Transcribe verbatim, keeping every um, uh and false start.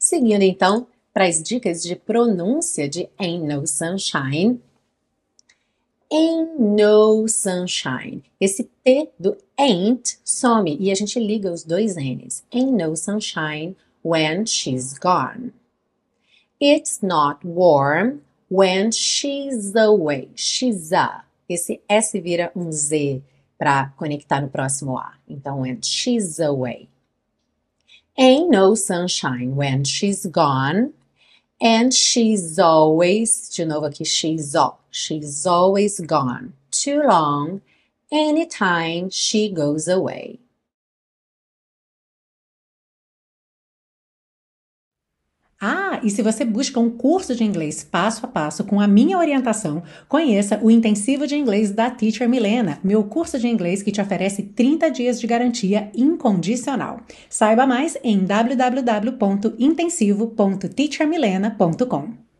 Seguindo então para as dicas de pronúncia de Ain't No Sunshine. Ain't no sunshine. Esse T do ain't some e a gente liga os dois N's. Ain't no sunshine when she's gone. It's not warm when she's away. She's a. Esse S vira um Z para conectar no próximo A. Então, when she's away. Ain't no sunshine when she's gone. And she's always, de novo aqui, she's all. She's always gone. Too long. Anytime she goes away. Ah, e se você busca um curso de inglês passo a passo com a minha orientação, conheça o Intensivo de Inglês da Teacher Milena, meu curso de inglês que te oferece trinta dias de garantia incondicional. Saiba mais em w w w ponto intensivo ponto teacher milena ponto com.